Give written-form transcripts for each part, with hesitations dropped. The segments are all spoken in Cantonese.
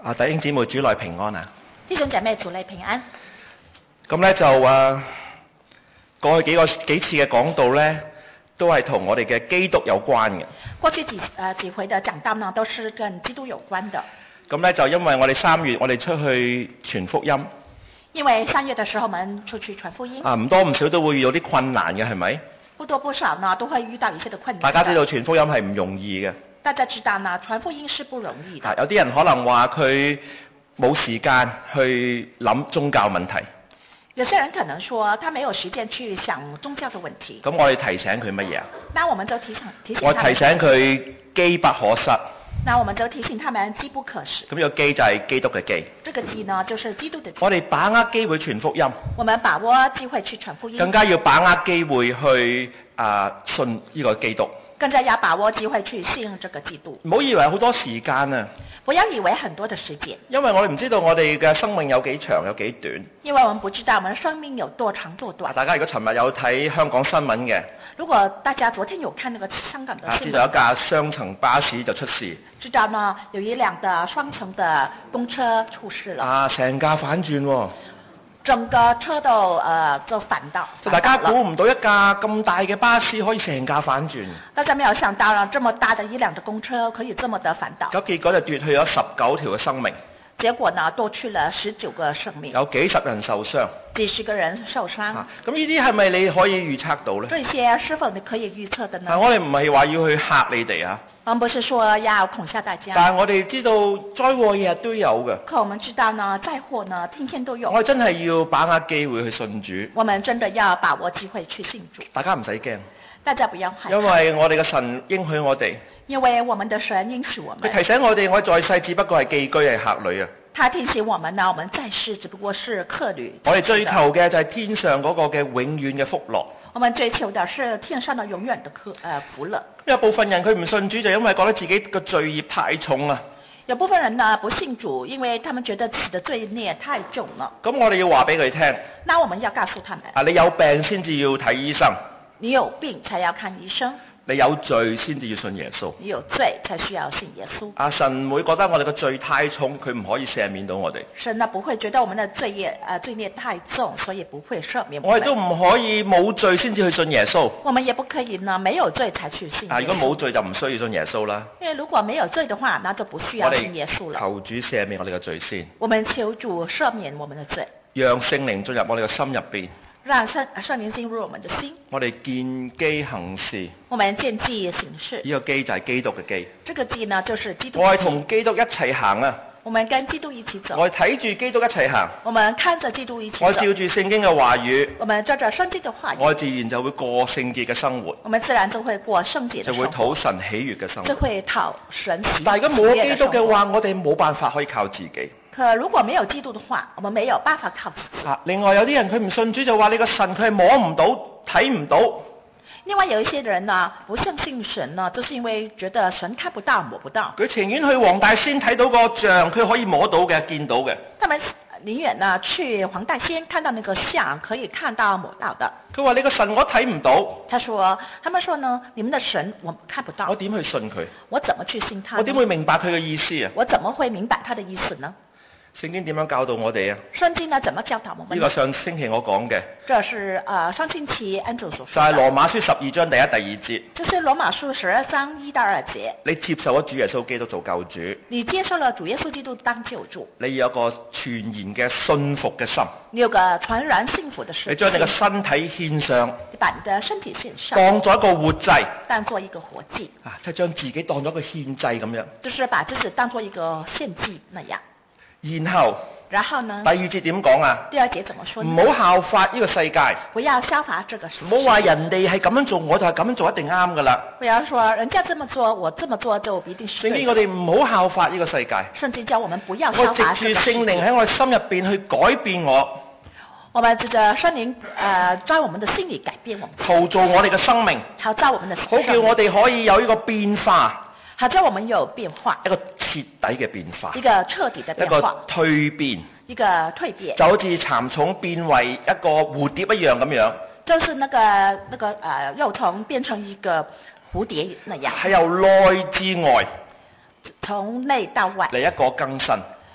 弟兄姊妹主內平安啊！ 弟兄姐妹主內平安。 咁咧就過去幾次嘅講道咧，都係同我哋嘅基督有關嘅。 過去幾回的講道呢，都是跟基督有關的。 咁咧就因為我哋3月我哋出去傳福音。 因為3月的時候，我們出去傳福音。唔多唔少都會遇到啲困難嘅，係咪？ 不多不少呢，都會遇到一些的困難。 大家知道傳福音係唔容易嘅。 大家知道呢，傳福音是不容易的。 有啲人可能話佢冇時間去諗宗教問題。 有些人可能說他沒有時間去想宗教的問題。 咁我哋提醒佢乜嘢啊？ 那我們就提醒我提醒佢機不可失。 那我們就提醒他們機不可失。 咁呢個機就係基督嘅機。 這個機呢，就是基督的機。 我哋把握機會傳福音。 我們把握機會去傳福音。 更加要把握機會去信呢個基督。 更加要把握機會去信任這個基督。 唔好以為好多時間啊！ 不要以為很多的時間。 因為我哋唔知道我哋嘅生命有幾長有幾短。 因為我們不知道我們的生命有多長多短。 大家如果尋日有睇香港新聞嘅， 如果大家昨天有看那個香港的新聞， 知道一架雙層巴士就出事。 知道呢，有一輛的雙層的公車出事了。 成架反轉喎。 整個車都反倒。 大家估唔到一架咁大嘅巴士可以成架反轉。 大家沒有想到啦，這麼大的一輛的公車可以這麼的反倒。 咁結果就奪去咗19條嘅生命。 結果呢，奪去了19個生命。 有幾十人受傷。 幾十個人受傷。 咁呢啲係咪你可以預測到呢？ 這些是否你可以預測的呢？ 我哋唔係話要去嚇你哋啊。 我們不是說要恐嚇大家。 但係我哋知道災禍日日都有嘅。 可我們知道呢，災禍呢天天都有。 我哋真係要把握機會去信主。 我們真的要把握機會去信主。 大家唔使驚。 大家不要害怕。 因為我哋嘅神應許我哋。 因為我們的神應許我們。 佢提醒我哋，我在世只不過係寄居係客旅啊。 他提醒我們呢，我們在世只不過是客旅。 我哋追求嘅就係天上嗰個嘅永遠嘅福樂。 我們追求的是天上的永遠的福樂。 有部分人佢唔信主，就因為覺得自己個罪孽太重啦。 有部分人呢不信主，因為他們覺得自己的罪孽太重了。 咁我哋要話俾佢聽。 那我們要告訴他們。 你有病先至要睇醫生。 你有病才要看醫生。 你有罪先至要信耶穌。 你有罪才需要信耶穌。 神唔會覺得我哋嘅罪太重，佢唔可以赦免到我哋。 神呢不會覺得我們的罪孽太重，所以不會赦免我們。 我哋都唔可以冇罪先至去信耶穌。 我們也不可以呢沒有罪才去信耶穌。 如果冇罪就唔需要信耶穌啦。 因為如果沒有罪的話，那就不需要信耶穌了。 求主赦免我哋嘅罪先。 我們求主赦免我們的罪。 讓聖靈進入我哋嘅心入邊。 讓聖靈進入我們的心。 我哋見機行事。 我們見機行事。 呢個機就係基督嘅機。 這個機呢，就是基督。 我係同基督一齊行啊。 我們跟基督一起走。 我係睇住基督一齊行。 我們看着基督一起走。 我照住聖經嘅話語。 我們照着聖經嘅話語。 我自然就會過聖潔嘅生活。 我們自然就會過聖潔嘅生活。 就會討神喜悅嘅生活。 就會討神喜悅。 但係如果冇基督嘅話，我哋冇辦法可以靠自己。 可如果沒有基督的話，我們沒有辦法靠自己。 另外有啲人佢唔信主就話你個神佢係摸唔到睇唔到。 另外有一些人呢不相信神呢，就是因為覺得神看不到摸不到。 佢情願去黃大仙睇到個像，佢可以摸到嘅見到嘅。 他們寧願呢去黃大仙看到那個像，可以看到摸到的。 佢話你個神我睇唔到。 他們說呢，你們的神我看不到。 我點去信佢？ 我怎麼去信他？ 我點會明白佢嘅意思啊？ 我怎麼會明白他的意思呢？ 聖經點樣教導我哋啊？ 聖經呢怎麼教導我們？ 呢個上星期我講嘅。 這是上星期安主所說的。 就係羅馬書12章第1、第2節。 這是羅馬書12章1到2節。 你接受咗主耶穌基督做救主。 你接受了主耶穌基督當救主。 你有個全然嘅信服嘅心。 你有個全然信服的心。 你將你嘅身體獻上。 你把你的身體獻上。 當作一個活祭。 當作一個活祭。 即係將自己當咗個獻祭咁樣。 就是把自己當作一個獻祭那樣。 然後呢？第2節點講啊？ 第2節怎麼說呢？ 唔好效法呢個世界。 不要效法這個世界。 唔好話人哋係咁樣做，我就係咁樣做一定啱噶啦。 不要說人家這麼做，我這麼做就必定是對的。 聖經我哋唔好效法呢個世界。 聖經教我們不要效法這個世界。 我藉住聖靈喺我哋心入邊去改變我。 我們藉着聖靈在我們的心裏改變我們。 陶造我哋嘅生命。 陶造我們的生命。 好叫我哋可以有呢個變化。 好叫我們有變化。一個徹底嘅變化。 一個徹底的變化。 一個蛻變。 一個蛻變， 就好似蠶蟲變為一個蝴蝶一樣咁樣。 就是那個幼蟲變成一個蝴蝶那樣。 係由內至外， 從內到外嚟一個更新。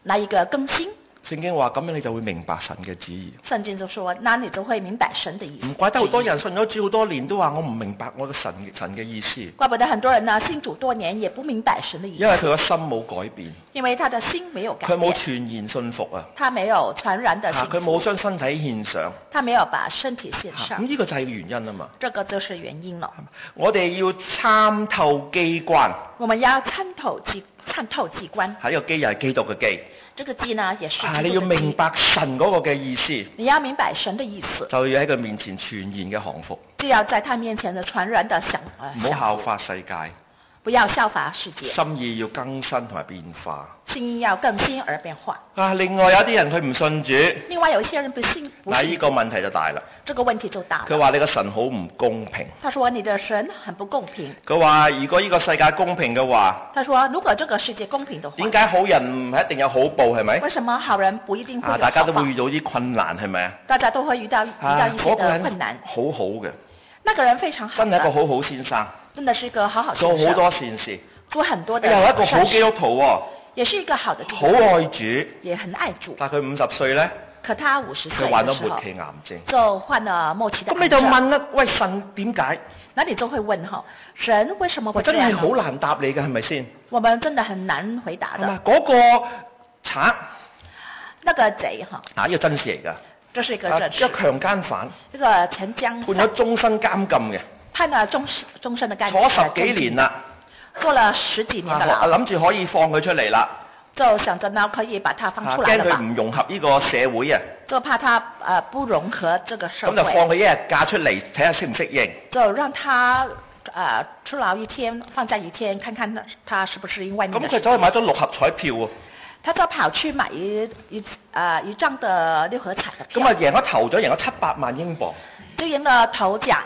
來一個更新。 聖經話咁樣你就會明白神嘅旨意。 聖經就說，那你就會明白神的意思。 唔怪得好多人信咗主好多年都話我唔明白我嘅神嘅意思。 怪不得很多人呢信主多年也不明白神的意思。 因為佢個心冇改變。 因為他的心沒有改變。 佢冇全然信服啊。 他沒有全然的信服。 佢冇將身體獻上。 他沒有把身體獻上。 咁呢個就係原因啊嘛。 這個就是原因了。 我哋要參透機關。 我們要參透機關。 呢個機又係基督嘅機。 這個機呢，也是基督的機。 你要明白神嗰個嘅意思。 你要明白神的意思。 就要喺佢面前全然嘅降服。 就要在他面前的全然的唔好效法世界。 不要效法世界。 心意要更新同埋變化。 心意要更新而變化。 另外有啲人佢唔信主。 另外有些人不信。 嗱，呢個問題就大啦。 這個問題就大了。 佢話你個神好唔公平。 他說你的神很不公平。 佢話如果呢個世界公平嘅話。 他說如果這個世界公平的話。 點解好人唔係一定有好報係咪？ 為什麼好人不一定會有好報？ 大家都會遇到啲困難係咪啊？ 大家都會遇到一些的困難。 好好嘅。 那個人非常好。 真係一個好好先生。 真的是一個好好先生。 做好多善事。 做很多的。 又係一個好基督徒喎。 也是一個好的基督徒。 好愛主。 也很愛主。 但佢50歲呢？ 可他50歲佢患咗末期癌症。 就患了末期的癌症。 咁你就問啦，喂，神點解？ 那你就會問神為什麼會這樣？ 真係好難答你嘅係咪先？ 我們真的很難回答的。 嗰個賊。 那個賊呢個真事嚟㗎。 這是一個真事。 一個強姦犯。 一個強姦犯。 判咗終身監禁嘅。 判了終身的監禁。 坐10幾年啦。 坐了10幾年的牢。 諗住可以放佢出嚟啦。 就想着呢可以把他放出來了吧。 驚佢唔融合呢個社會啊。 就怕他不融合這個社會。 咁就放佢一日假出嚟睇下適唔適應。 就讓他出牢一天，放假一天，看看他是不是因為。 咁佢走去買咗6合彩票喎。 他就跑去買一張的6合彩的票。 咁贏咗頭獎，贏咗700萬英鎊。 就贏了頭獎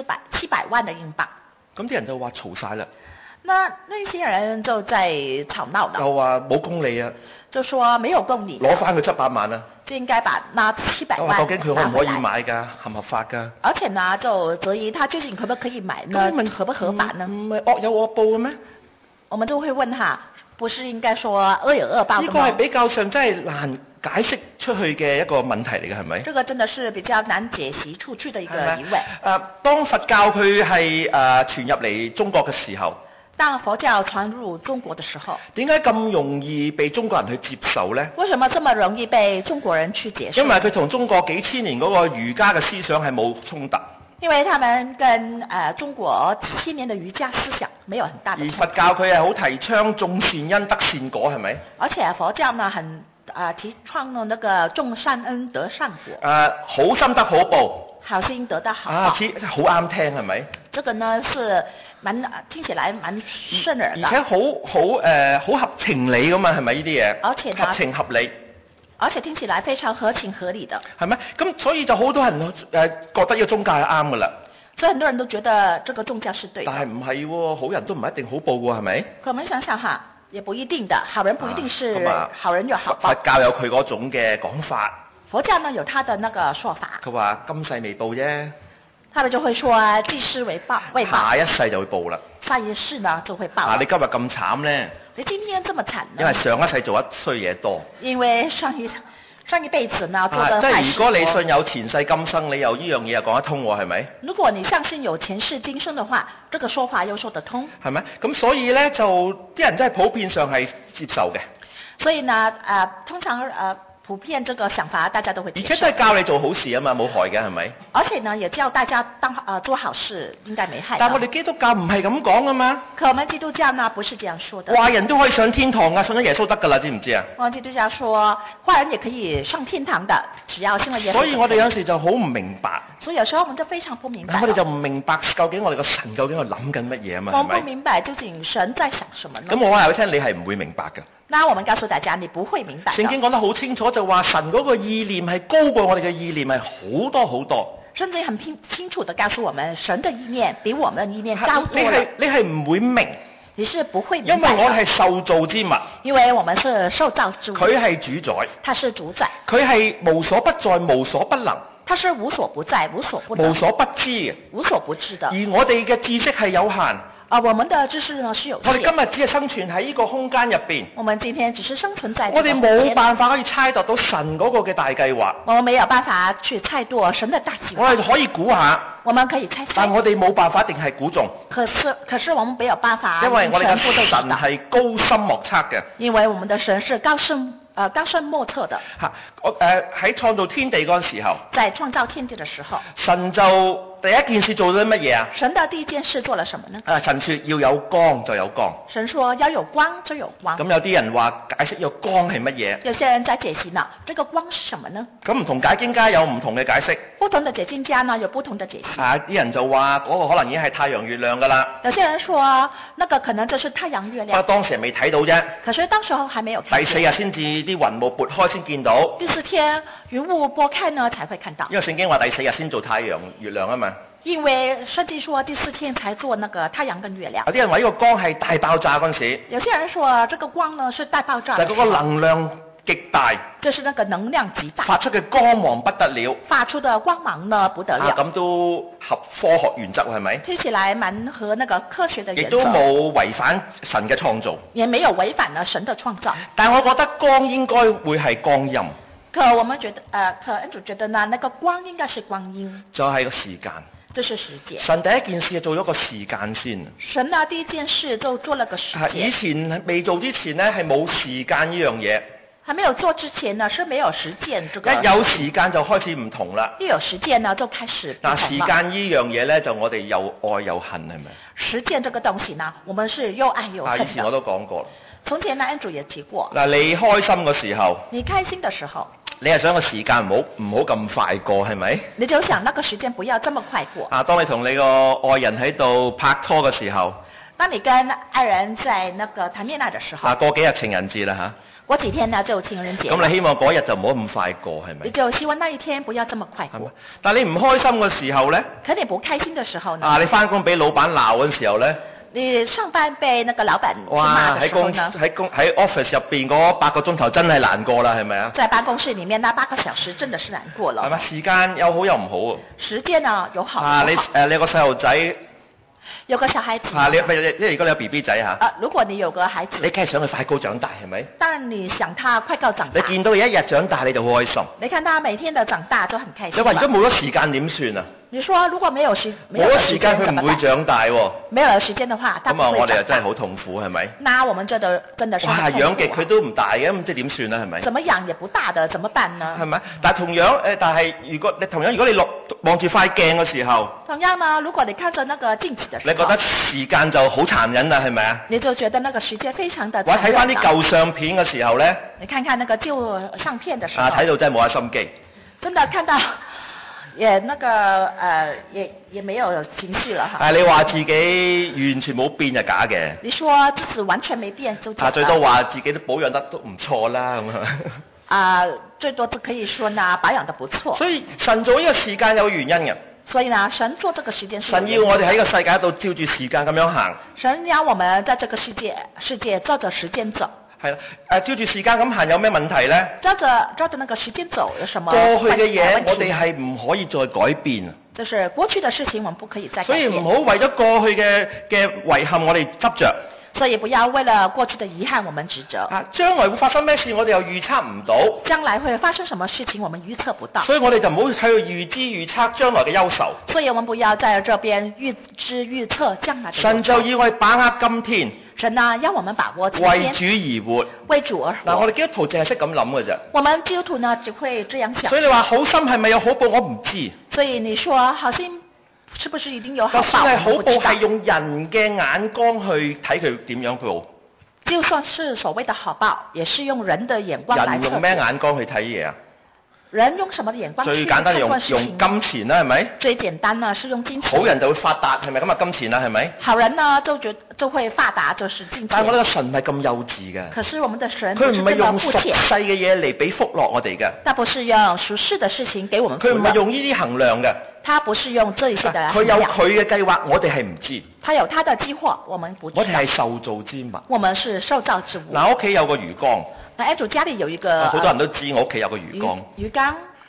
700萬的英鎊。 咁啲人就話嘈晒啦。 那些人就在吵鬧了。 就話冇公理啊。 就說沒有公理。 攞翻佢700萬啊。 就應該把那700萬。 究竟佢可唔可以買㗎？合唔合法㗎？ 而且呢，就質疑他究竟可不可以買呢？合不合法呢？ 唔係惡有惡報嘅咩？ 我們就會問他，不是應該說惡有惡報的嗎？ 呢個係比較上真係難解釋出去嘅一個問題嚟嘅，係咪？ 這個真的是比較難解析出去的一個疑問。 當佛教佢係傳入嚟中國嘅時候。 當佛教傳入中國的時候， 點解咁容易被中國人去接受呢？ 為什麼這麼容易被中國人去接受？ 因為佢同中國幾千年嗰個儒家嘅思想係冇衝突。 因為他們跟中國幾千年的儒家思想沒有很大的衝突。 而佛教佢係好提倡種善因得善果，係咪？ 而且佛教呢，很提倡那個種善因得善果。 好心得好報。 好心得到好報。 好啱聽係咪？ 這個呢是聽起來蠻順耳的。 而且好合情理㗎嘛，係咪呢啲嘢？ 而且呢， 合情合理。 而且聽起來非常合情合理的。 係咪？咁所以就好多人覺得呢個宗教係啱㗎啦。 所以很多人都覺得這個宗教是對的。 但係唔係喎，好人都唔一定好報喎，係咪？ 可我們想想哈，也不一定的，好人不一定是好人有好報。 佛教有佢嗰種嘅講法。 佛教呢有他的那個說法。 佢話今世未報啫。 他們就會說今世未報， 下一世就會報啦。 下一世呢就會報。 你今日咁慘呢？ 你今天這麼慘呢？ 因為上一世做得衰嘢多。 因為上一輩子呢做得壞事多。 即係如果你信有前世今生，你又呢樣嘢又講得通喎，係咪？ 如果你相信有前世今生的話，這個說法又說得通。 係咪？咁所以呢，就啲人都係普遍上係接受嘅。 所以呢，通常普遍這個想法大家都會接受。 而且都係教你做好事啊嘛，冇害嘅係咪？ 而且呢，也教大家做好事，應該沒害。 但係我哋基督教唔係咁講㗎嘛。 可我們基督教呢，不是這樣說的。 壞人都可以上天堂㗎，信咗耶穌得㗎啦，知唔知啊？ 我們基督教說，壞人也可以上天堂的，只要信了耶穌。 所以我哋有時就好唔明白。 所以有時候我們就非常不明白。 我哋就唔明白究竟我哋個神究竟係諗緊乜嘢啊嘛？ 我們不明白究竟神在想什麼呢？ 咁我話俾你聽，你係唔會明白㗎。 那我們告訴大家，你不會明白。 聖經講得好清楚，就話神嗰個意念係高過我哋嘅意念係好多好多。 聖經很清楚地告訴我們，神的意念比我們的意念高多了。 你係唔會明。 你是不會明白。 因為我哋係受造之物。 因為我們是受造之物。 佢係主宰。 他是主宰。 佢係無所不在，無所不能。 他是無所不在，無所不能。 無所不知嘅。 無所不知的。 而我哋嘅知識係有限。 我們的知識呢是有我哋限， 今日只係生存喺呢個空間入邊， 我們今天只是生存在我哋這個空間， 冇辦法可以猜度到神嗰個嘅大計劃。 我們沒有辦法去猜度神的大計劃， 我哋可以估下， 我們可以猜猜但，我哋冇辦法一定係估中， 可是我們沒有辦法因為我哋全部都嘅知道， 神係高深莫測嘅。 因為我們的神是高深莫測的。 喺創造天地嗰陣時候， 在創造天地的時候， 神就第一件事做咗乜嘢啊？ 神的第一件事做了什麼呢？ 神說要有光就有光。 神說要有光就有光。 咁有啲人話解釋有光係乜嘢？ 有些人在解析呢，這個光是什麼呢？ 咁唔同解經家有唔同嘅解釋。 不同的解經家呢有不同的解析。 啲人就話嗰個可能已經係太陽月亮㗎啦。 有些人說那個可能就是太陽月亮。 不過當時未睇到啫。 可是當時候還沒有看見。 第四日先至啲雲霧撥開先見到。 第四天雲霧撥開呢才會看到。 因為聖經話第四日先做太陽月亮啊嘛。 因為聖經說第四天才做那個太陽跟月亮。 有啲人話呢個光係大爆炸嗰陣時。 有些人說這個光呢是大爆炸。 就係嗰個能量極大。 就是那個能量極大。 發出嘅光芒不得了。 發出的光芒呢不得了。 咁都合科學原則係咪？ 聽起來蠻合那個科學的原則。 亦都冇違反神嘅創造。 也沒有違反了神的創造。 但係我覺得光應該會係光陰。 可我們覺得，可恩主覺得呢，那個光應該是光陰。 就係個時間。 就是時間。 神第一件事係做咗個時間先。 神呢第一件事就做了個時間。 以前未做之前呢係冇時間呢樣嘢。 還沒有做之前呢是沒有時間這個。 一有時間就開始唔同啦。 一有時間呢就開始不同了。 時間呢樣嘢呢就我哋又愛又恨係咪？ 時間這個東西呢，我們是又愛又恨的。 以前我都講過。 從前呢恩主也提過。 你開心嘅時候。 你開心的時候。 你係想個時間唔好咁快過係咪？ 你就想那個時間不要這麼快過。 當你同你個愛人喺度拍拖嘅時候。 當你跟愛人在那個談戀愛的時候。 過幾日情人節啦嚇。 過幾天呢就情人節。 咁你希望嗰日就唔好咁快過係咪？ 你就希望那一天不要這麼快過。 但你唔開心嘅時候呢？ 可你不開心的時候呢？ 你返工俾老闆鬧嘅時候呢？ 你上班被那個老闆罵的時候呢？ 喺 office 入邊嗰8個鐘頭真係難過啦，係咪啊？ 在辦公室裡面那8個小時真的是難過了。 係咪？時間有好有唔好喎。 時間呢有好有好。 你有個細路仔。 有個小孩子。 因為如果你有 BB 仔嚇。 如果你有個孩子。 你梗係想佢快高長大係咪？ 當然你想他快高長大。 你見到佢一日長大你就好開心。 你看他每天的長大就很開心。 你話如果冇咗時間點算啊？ 你說如果沒有時間佢唔會長大喎。 沒有時間的話，他不會長大。 咁我哋又真係好痛苦係咪？ 那我們真的是很痛苦。 養極佢都唔大嘅，咁即係點算咧？係咪？ 怎麼養也不大的，怎麼辦呢？ 係咪？但係同樣如果你望住塊鏡嘅時候。 同樣呢，如果你看着那個鏡子的時候。 你覺得時間就好殘忍啦，係咪啊？ 你就覺得那個時間非常的殘忍。 我睇翻啲舊相片嘅時候咧。 你看看那個舊相片的時候。 睇到真係冇乜心機。 真的看到。也那個也沒有情緒了哈。 你話自己完全冇變就假嘅。 你說自己完全沒變就假。 最多話自己都保養得都唔錯啦咁最多都可以說呢保養得不錯。 所以神做呢個時間有原因嘅。 所以呢神做這個時間是。 神要我哋喺個世界度照住時間咁樣行。 神要我們在這個世界照着時間走。 係啦，照住時間咁行有咩問題咧？ 照着那個時間走有什麼？ 過去嘅嘢我哋係唔可以再改變。 就是過去的事情，我們不可以再改變。 所以唔好為咗過去嘅遺憾，我哋執着。 所以不要為了過去的遺憾，我們執着。 將來會發生咩事，我哋又預測唔到。 將來會發生什麼事情，我們預測不到。 所以我哋就唔好喺度預知預測將來嘅憂愁。 所以我們不要在這邊預知預測將來的憂愁。 神就要我哋把握今天。 神呢，要我們把握今天。 為主而活。 為主而活。 我哋基督徒淨係識咁諗嘅啫。 我們基督徒呢，只會這樣想。 所以你話好心係咪有好報？我唔知。 所以你說好心是不是一定有好報？ 就算係好報，係用人嘅眼光去睇佢點樣報。 就算是所謂的好報，也是用人的眼光來。 人用咩眼光去睇嘢啊？ 人用什麼眼光去最簡單用金錢啦，係咪？ 最簡單呢是用金錢。 好人就會發達，係咪咁啊？金錢啦，係咪？ 好人呢就會發達，就是金錢。 但係我哋嘅神唔係咁幼稚嘅。 可是我們的神佢唔係用俗世嘅嘢嚟俾福樂我哋嘅。 他不是用俗世的事情給我們福樂。 佢唔係用呢啲衡量嘅。 他不是用這些的。 佢有佢嘅計劃，我哋係唔知。 他有他的計劃，我們不知道。 我哋係受造之物。 我們是受造之物。 嗱，我屋企有個魚缸。 那主家裡有一個。 好多人都知我屋企有個魚缸。 魚缸。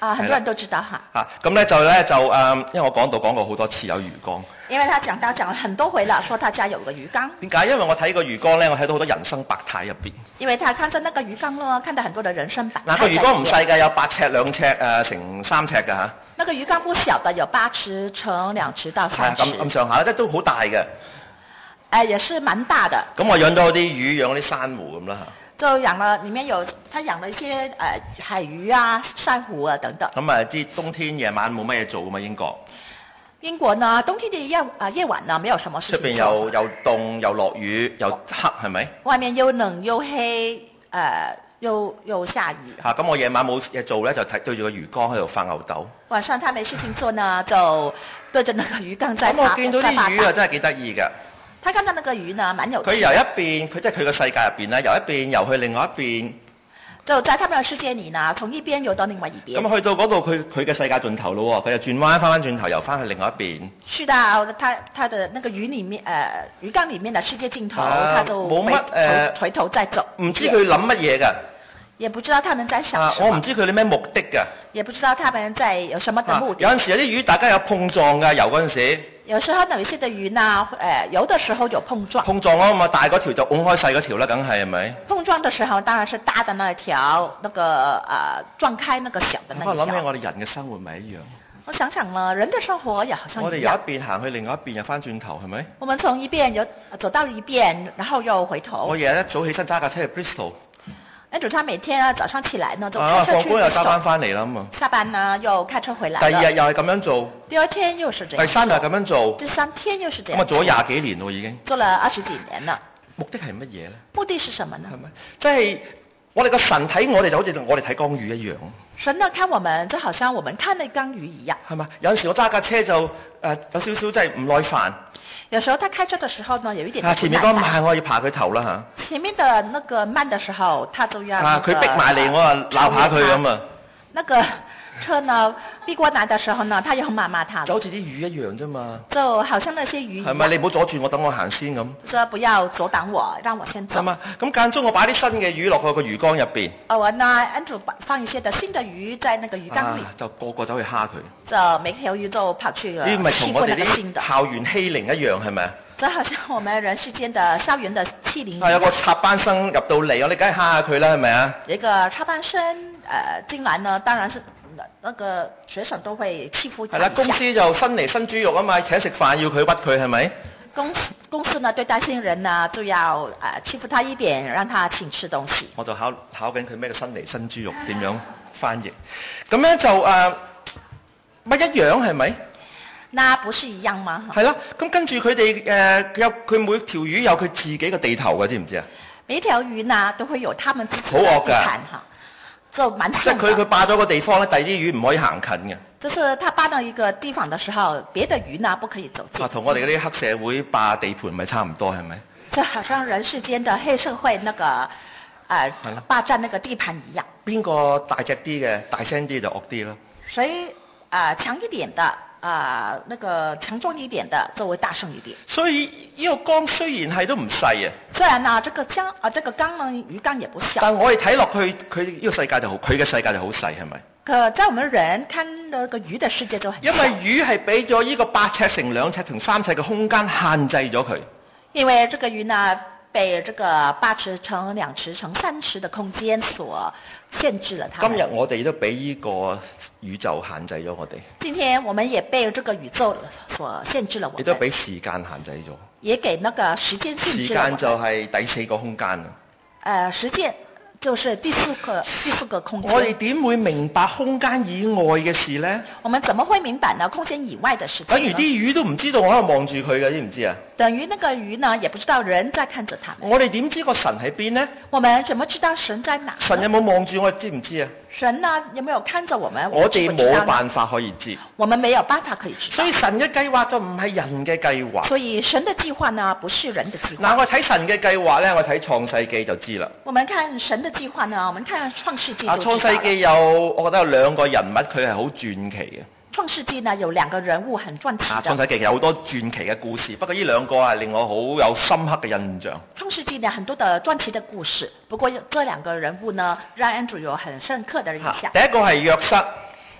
啊，很多人都知道哈。 咁咧就因為我講過好多次有魚缸。 因為他講了很多回了，說他家有個魚缸。 點解？因為我睇個魚缸咧，我睇到好多人生百態入邊。 因為他看着那個魚缸咯，看到很多的人生百態。 嗱，個魚缸唔細㗎，有8尺2尺乘3尺㗎嚇。 那個魚缸不小的，有8尺乘2尺到3尺。 咁上下咧，都好大嘅。 也是蠻大的。 咁我養咗啲魚，養啲珊瑚咁啦嚇。 就養了，裡面他養了一些海魚啊、珊瑚啊等等。 咁知冬天夜晚冇乜嘢做㗎嘛，英國。 英國呢，冬天的夜晚呢，沒有什麼事情做。出邊又凍又落雨又黑，係咪？ 外面又冷又黑，又下雨。 咁我夜晚冇嘢做咧，就對住個魚缸喺度發吽哣。 晚上他沒事情做呢，就對着那個魚缸在發。 咁我見到啲魚啊，真係幾得意㗎。 他看到那個魚呢，蠻有趣。 佢由一邊，佢即係佢個世界入邊咧，由一邊游去另外一邊。 就在他們嘅世界裡呢，從一邊游到另外一邊。 咁去到嗰度，佢嘅世界盡頭咯喎，佢就轉彎翻轉頭，游翻去另外一邊。 去到他的那個魚裡面，魚缸裡面的世界盡頭，他就冇乜回頭再走。 唔知佢諗乜嘢㗎？ 也不知道他們在想什麼。 我唔知佢哋咩目的㗎。 也不知道他們在有什麼的目的。 有陣時有啲魚大家有碰撞㗎，游嗰陣時。 有時候有一些的魚呢，游的時候有碰撞。 碰撞啊嘛，大嗰條就拱開細嗰條啦，梗係咪？ 碰撞的時候當然是大的那條，撞開那個小的那條。 我諗起我哋人嘅生活咪一樣。 我想想嘛，人的生活也好像一樣。 我哋由一邊行去另外一邊又翻轉頭，係咪？ 我們從一邊走到一邊，然後又回頭。 我日日一早起身揸架車去 Bristol。 Andrew 他每天啊早上起來呢，就開車去 Bristol。放工又揸翻嚟啦嘛。 下班呢又開車回來。 第二日又係咁樣做。 第二天又是這樣。 第三日咁樣做。 第三天又是這樣。 咁啊做咗20幾年咯已經。 做了20幾年了。 目的係乜嘢咧？ 目的是什麼呢？ 係咪？即係我哋個神睇我哋就好似我哋睇江魚一樣。 神呢看我們就好像我們看那江魚一樣。係嘛？ 有陣時我揸架車就有少少真係唔耐煩。 有時候他開車的時候呢，有一點。 前面嗰個慢我要爬佢頭啦嚇。 前面的那個慢的時候，他都要。 佢逼埋嚟，我啊鬧下佢咁啊。 那個車呢逼過來的時候呢，他又罵他。 就好似啲魚一樣啫嘛。 就好像那些魚一樣。 係咪？你唔好阻住我，等我行先咁。 說不要阻擋我，讓我先走。 係嘛？咁間中我擺啲新嘅魚落去個魚缸入邊。 我呢 Andrew 放一些的新的魚在那個魚缸裡。 就個個走去蝦佢。 就每條魚就跑去呢咪同我哋啲校園欺凌一樣係咪啊？ 就好像我們人世間的校園的欺凌。 有個插班生入到嚟，我哋梗係蝦下佢啦，係咪啊？ 一個插班生進來呢，當然是那個學生都會欺負他。係啦， 公司就新嚟新豬肉啊嘛，請食飯要佢屈佢係咪？ 公司呢對待新人呢就要欺負他一點，讓他請吃東西。 我就考緊佢咩叫新嚟新豬肉點樣翻譯？咁咧就乜一樣係咪？ 那不是一樣嗎？ 係啦，咁跟住佢哋佢每條魚有佢自己嘅地頭嘅，知唔知啊？ 每一條魚呢都會有他們自己的地盤哈，就蠻即係佢霸咗個地方咧，第二啲魚唔可以行近嘅。 就是他霸到一個地方的時候，別的魚呢不可以走近。 同我哋嗰啲黑社會霸地盤咪差唔多係咪？ 就好像人世間的黑社會那個霸佔那個地盤一樣。 邊個大隻啲嘅，大聲啲就惡啲咯。 誰強一點的？那個強壯一點的就會大聲一點。所以呢個缸雖然係都唔細啊。 雖然呢，這個缸呢魚缸也不小。 但我哋睇落去，佢呢個世界就好，佢嘅世界就好細，係咪？ 可在我們人看那個魚的世界就很小。 因為魚係俾咗呢個8尺乘2尺乘3尺嘅空間限制咗佢。 因為這個魚呢，被這個8尺乘2尺乘3尺的空間所限制了它。 今日我哋都俾呢個宇宙限制咗我哋。 今天我們也被這個宇宙所限制了我們。 亦都俾時間限制咗。 也給那個時間限制了。 時間就係第4個空間啊。 時間就是第四個空間。 我哋點會明白空間以外嘅事呢？ 我們怎麼會明白呢？空間以外的事情。 等於啲魚都唔知道我喺度望住佢嘅，知唔知啊？ 等於那個魚呢，也不知道人在看着他們。 我哋點知個神喺邊呢？ 我們怎麼知道神在哪？ 神有冇望住我哋知唔知啊？ 神呢有沒有看着我們？ 我哋冇辦法可以知。 我們沒有辦法可以知道。 所以神嘅計劃就唔係人嘅計劃。 所以神的計劃呢，不是人的計劃。 嗱，我睇神嘅計劃呢，我睇創世記就知啦。 我們看神的計劃呢，我們看創世記就知道。 創世記我覺得有2個人物，佢係好傳奇嘅。 創世記呢有2個人物很傳奇的。 創世記其實好多傳奇嘅故事，不過呢2個係令我好有深刻嘅印象。 創世記呢很多的傳奇的故事，不過這2個人物呢，讓 Andrew 有很深刻的印象。 第一個係約瑟。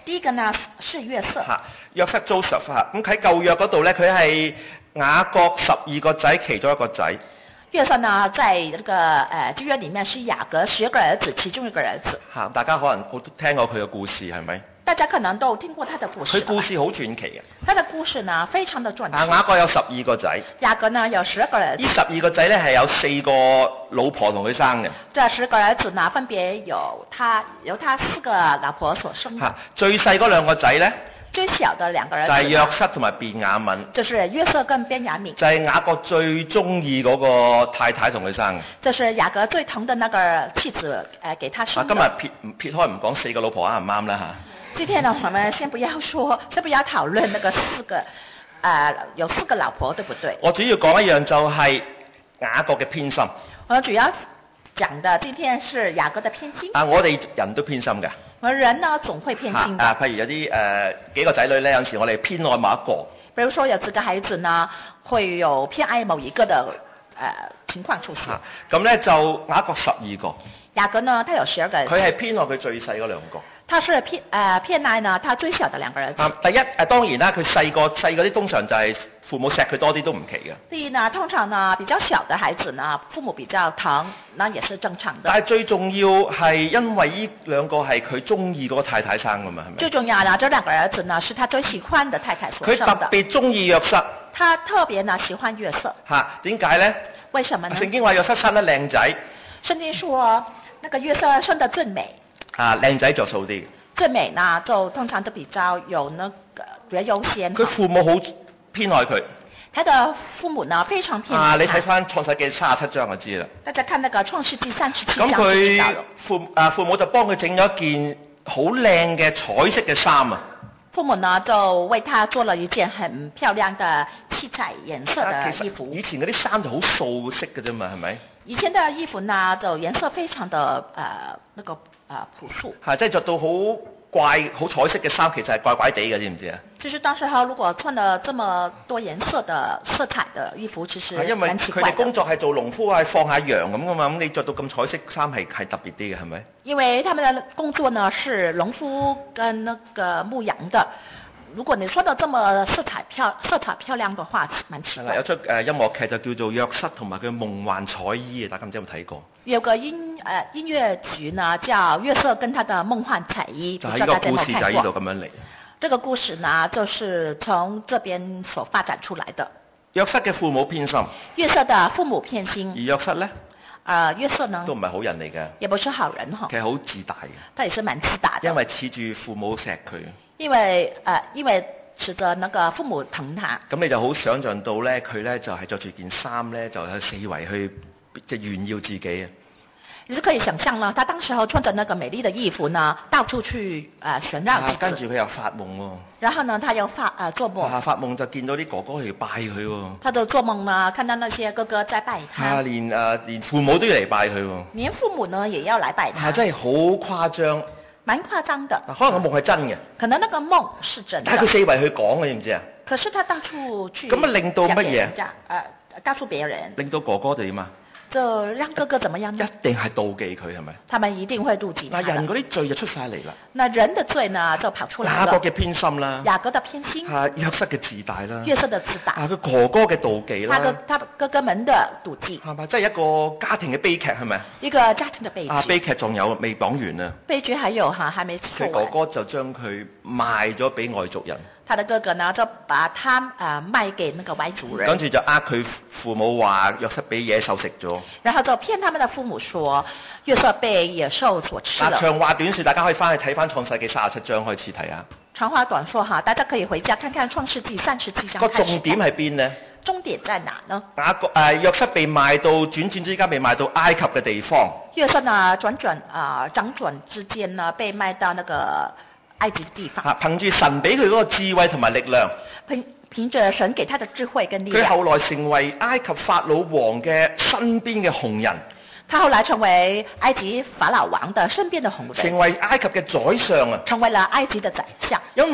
第一個呢是約瑟， 約瑟 Joseph 咁喺舊約嗰度咧，佢係雅各12個仔其中一個仔。 約瑟呢在這個舊約裡面是雅各12個兒子其中一個兒子。 大家可能都聽過佢嘅故事係咪？ 大家可能都聽過他的故事。 佢故事好傳奇嘅。 他的故事呢非常的傳奇。 雅各有12個仔。 雅各呢有12個兒子。 呢12個仔咧係有4個老婆同佢生嘅。 這10個兒子呢分別由他4個老婆所生的。 最細嗰2個仔咧？ 最小的2個兒子就係約瑟同埋便雅憫， 就是約瑟跟便雅憫， 就係雅各最中意嗰個太太同佢生嘅。 這是雅各最疼的那個妻子給他生的。 今日撇開唔講4個老婆啱唔啱啦嚇。 今天呢，我們先不要討論那個有4個老婆，對不對？ 我主要講一樣就係雅各嘅偏心。 我主要講的今天是雅各的偏心。 我哋人都偏心嘅。 我們人呢總會偏心的。 譬如有啲幾個仔女咧，有時我哋偏愛某一個。 比如說有幾個孩子呢，會有偏愛某一個的情況出現。 咁咧就雅各12個。 雅各呢，他有12個。佢係偏愛佢最細嗰2個。 他是偏愛呢，他最小的2個兒子。 第一當然啦，佢細嗰啲通常就係父母錫佢多啲都唔奇嘅。 第一呢，通常呢比較小的孩子呢，父母比較疼，那也是正常的。 但係最重要係因為呢2個係佢中意嗰個太太生㗎嘛，係咪？ 最重要呢，這2個兒子呢是他最喜歡的太太所生的。 佢特別中意約瑟。 他特別呢喜歡約瑟。 點解呢？ 為什麼呢？ 聖經話約瑟生得靚仔。 聖經說那個約瑟生得最美。 靚仔着數啲。 最美呢，就通常都比較有那個比較優先。 佢父母好偏愛佢。 他的父母呢非常偏愛他。 你睇翻創世記37章就知啦。 大家看那個創世記37章咁就知道了。 父母就幫佢整咗一件好靚嘅彩色嘅衫啊。 父母呢就為他做了一件很漂亮的七彩顏色的衣服。 以前嗰啲衫就好素色嘅啫嘛，係咪？ 以前的衣服呢就顏色非常的樸素。 即係着到好怪好彩色嘅衫，其實係怪怪地嘅，知唔知啊？ 其實當時如果穿了這麼多顏色的色彩的衣服，其實因為蠻奇怪的。 佢哋工作係做農夫係放下羊咁噶嘛，咁你着到咁彩色衫係特別啲嘅，係咪？ 因為他們的工作呢是農夫跟那個牧羊的。如果你說到這麼色彩漂亮的話，蠻奇怪。 有出音樂劇就叫做《約瑟同埋佢夢幻彩衣》，大家唔知有冇睇過？ 有個音樂劇呢，叫《約瑟跟他的夢幻彩衣》， 就係呢個故事就係呢度咁樣嚟。 這個故事呢，就是從這邊所發展出來的。 約瑟嘅父母偏心。 約瑟的父母偏心。 而約瑟呢？ 約瑟呢？ 都唔係好人嚟嘅。 也不是好人哈。 其實好自大嘅。 他也是蠻自大的。 因為恃住父母錫佢。 因為恃着那個父母疼他。咁你就好想像到咧，佢咧就係着住件衫咧，就係四圍去即係炫耀自己啊！ 你就可以想象啦，他當時候穿着那個美麗的衣服呢，到處去炫耀自己。 跟住佢又發夢喎。 然後呢，他又做夢。 發夢就見到啲哥哥嚟拜佢喎。 他就做夢呢，看到那些哥哥在拜他。 連父母都要嚟拜佢喎。 連父母呢也要來拜他。 真係好誇張。 蠻誇張的。 可能個夢係真嘅。 可能那個夢是真的。 但係佢四圍去講嘅，知唔知啊？ 可是他到處去。 咁啊，令到乜嘢？ 告訴別人。 令到哥哥哋點啊？ 就讓哥哥怎麼樣呢？ 一定係妒忌佢，係咪？ 他們一定會妒忌他。 但人嗰啲罪就出晒嚟啦。 那人的罪呢就跑出來了。 雅各嘅偏心啦。 雅各的偏心。 約瑟嘅自大啦。 約瑟的自大。 佢哥哥嘅妒忌啦。 他哥哥們的妒忌。 係咪？即係一個家庭嘅悲劇，係咪？ 一個家庭的悲劇。 悲劇仲有未講完啊。 悲劇還有還沒說完。 佢哥哥就將佢賣咗俾外族人。 他的哥哥呢就把他賣給那個外族人。 跟住就佢父母話約瑟俾野獸食咗。 然後就騙他們的父母說約瑟被野獸所吃了。 長話短說，大家可以翻去睇翻創世記37章開始睇下。 長話短說哈，大家可以回家看看創世記37章。 個重點喺邊呢？ 重點在哪呢？ 約瑟被賣到轉之間被賣到埃及嘅地方。 約瑟呢輾轉之間呢被賣到那個埃及的地方。 憑住神俾佢嗰個智慧同埋力量。 憑着神給他的智慧跟力量。 佢後來成為埃及法老王嘅身邊嘅紅人。 他後來成為埃及法老王的身邊的紅人。 成為埃及嘅宰相啊！ 成為了埃及的宰相。 因為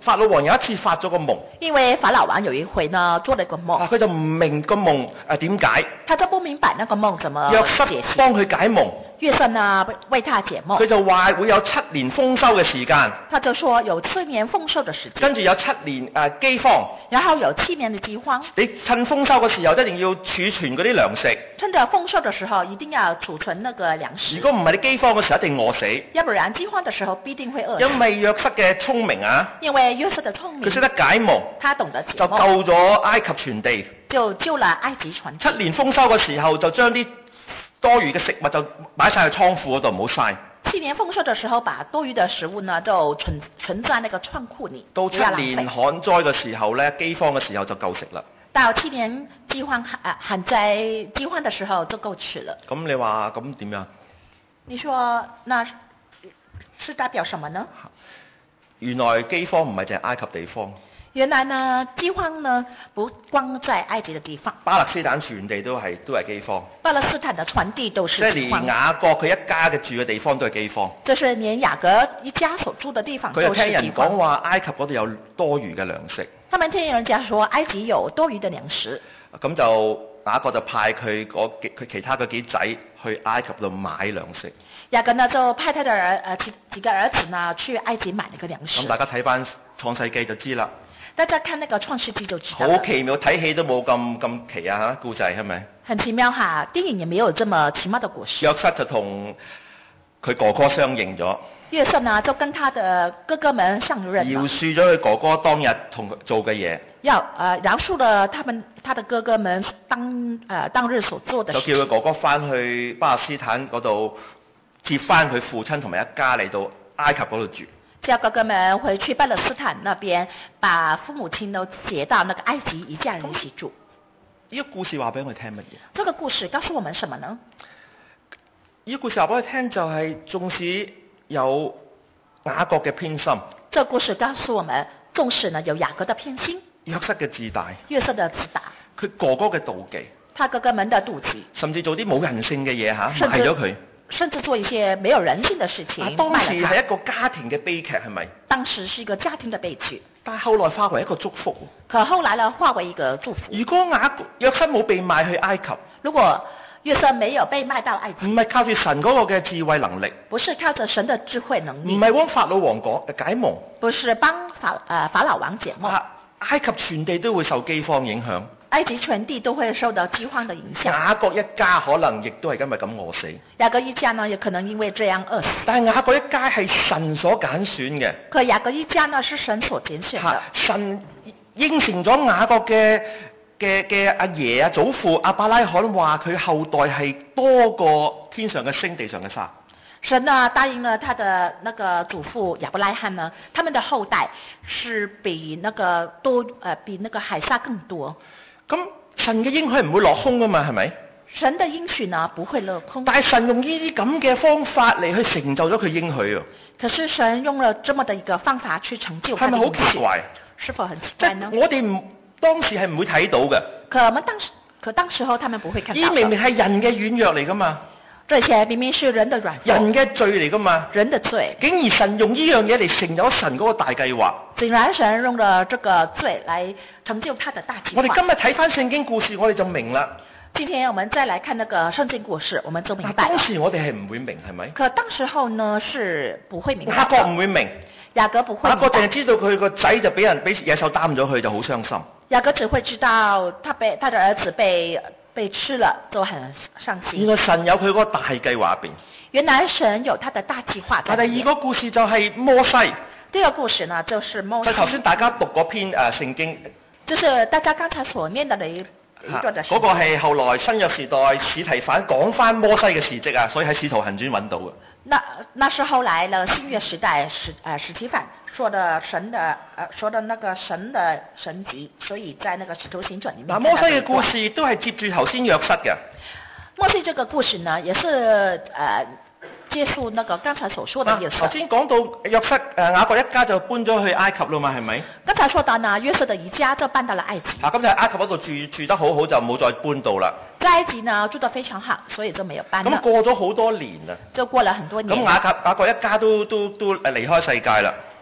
法老王有一次發咗個夢， 因為法老王有一回呢做了一個夢， 佢就唔明個夢點解， 他都不明白那個夢怎麼約瑟解析。 幫佢解夢， 約瑟呢為他解夢， 佢就話會有7年豐收嘅時間， 他就說有7年豐收的時間， 跟住有7年饑荒， 然後有7年的饑荒。 你趁豐收嘅時候一定要儲存嗰啲糧食， 趁着豐收的時候一定要儲存那個糧食。 如果唔係你饑荒嘅時候一定餓死。 要不然饑荒的時候必定會餓死。 因為約瑟嘅聰明因為約瑟的聰明， 佢識得解夢， 他懂得解就夢， 救咗埃及全地。 就救了埃及全地。 7年豐收嘅時候就將啲多餘嘅食物就擺晒去倉庫嗰度，唔好嘥。 7年豐收的時候，把多餘的食物呢都存在那個倉庫裏， 到不要浪 7年費。 旱災嘅時候呢，饑荒嘅時候就夠食啦。 到7年旱災饑荒的時候就夠吃了。 咁你話咁點樣？ 你說那是代表什麼呢？ 原來饑荒唔係淨係埃及地方， 原來呢饑荒呢不光在埃及的地方， 巴勒斯坦全地都係饑荒， 巴勒斯坦的全地都是即係連饑荒。 雅各佢一家嘅住嘅地方都係饑荒。 就是連雅各一家所住的地方都佢就是聽人饑荒。 講話埃及嗰度有多餘嘅糧食， 他們聽人家說埃及有多餘的糧食， 咁就雅各就派佢其他嗰幾仔去埃及度買糧食。 雅各呢就派他的幾個兒子呢去埃及買了個糧食。 咁大家睇翻創世記就知啦。 大家看那個創世記就知道了。 好奇妙，睇戲都冇咁奇啊嚇，故仔係咪？ 很奇妙哈，電影也沒有這麼奇妙的故事。 約瑟就同佢哥哥相認咗， 約瑟呢就跟他的哥哥們相認了， 饒恕咗佢哥哥當日同佢做嘅嘢， 饒恕了他的哥哥們當日所做的就事情。 叫佢哥哥翻去巴勒斯坦嗰度接翻佢父親同埋一家嚟到埃及嗰度住。 叫哥哥們回去巴勒斯坦那邊，把父母親都接到那個埃及，一家人一起住。 呢個故事話俾我哋聽乜嘢？ 這個故事告訴我們什麼呢？ 呢個故事話俾我哋聽就係，縱使有雅各嘅偏心， 這個故事告訴我們，縱使呢有雅各的偏心， 約瑟嘅自大， 約瑟的自大， 佢哥哥嘅妒忌， 他哥哥們的妒忌， 甚至做啲冇人性嘅嘢嚇， 甚至賣咗佢。 甚至做一些沒有人性的事情。 當時賣了他係一個家庭嘅悲劇係咪？ 當時是一個家庭的悲劇， 但係後來化為一個祝福。 可後來呢化為一個祝福。 如果約瑟冇被賣去埃及， 如果約瑟沒有被賣到埃及， 唔係靠住神嗰個嘅智慧能力， 不是靠着神的智慧能唔力， 係幫法老王解夢， 不是幫法老王解夢， 埃及全地都會受饑荒影響。 埃及全地都會受到饑荒的影響。 雅各一家可能亦都係因為咁餓死。 雅各一家呢，也可能因為這樣餓死。 但係雅各一家係神所揀選嘅。 可雅各一家呢，是神所揀選的。 神應承咗雅各嘅阿爺祖父亞伯拉罕話佢後代係多過天上嘅星地上嘅沙。 神呢答應了他的那個祖父亞伯拉罕呢，他們的後代是比那個海沙更多。 咁神嘅應許係唔會落空噶嘛，係咪？ 神的應許呢不會落空。 但係神用呢啲咁嘅方法嚟去成就咗佢應許啊。 可是神用了這麼的一個方法去成就他的應許。 係咪好奇怪？ 是否很奇怪呢？ 我哋當時係唔會睇到嘅。 當時候他們不會看到的。 呢明明係人嘅軟弱嚟噶嘛。 這些明明是人的軟弱， 人嘅罪嚟噶嘛？ 人的罪， 竟然神用呢樣嘢嚟成就神嗰個大計劃。 竟然神用了這個罪來成就他的大計劃。 我哋今日睇翻聖經故事，我哋就明啦。 今天我們再來看那個聖經故事，我們就明白了。 當時我哋係唔會明，係咪？ 可當時候呢是不會明白。 雅各唔會明， 雅各不會明白。 雅各淨係知道佢個仔就俾野獸擔咗去，就好傷心。 雅各只會知道他的兒子被吃了，就很傷心。 原來神有佢嗰個大計劃入邊。 原來神有他的大計劃在裏面。 第二個故事就係摩西。 第二個故事呢，就是摩西。 就頭先大家讀嗰篇聖經。 就是大家剛才所念的一段的。 嗰個係後來新約時代史提反講翻摩西嘅事蹟啊，所以喺使徒行傳揾到嘅。 那是後來了新約時代史提反說的那個神的神蹟，所以在那個使徒行傳裏面。 摩西嘅故事都係接住頭先約瑟嘅。 摩西這個故事呢，也是接觸那個剛才所說的約瑟。 頭先講到約瑟雅各一家就搬咗去埃及啦嘛，係咪？ 剛才說到呢，約瑟的一家就搬到了埃及。 咁就喺埃及嗰度住得好好，就冇再搬到啦。 在埃及呢住得非常好，所以就沒有搬了。 咁過咗好多年啦。 就過了很多年。 咁雅各一家都離開世界啦。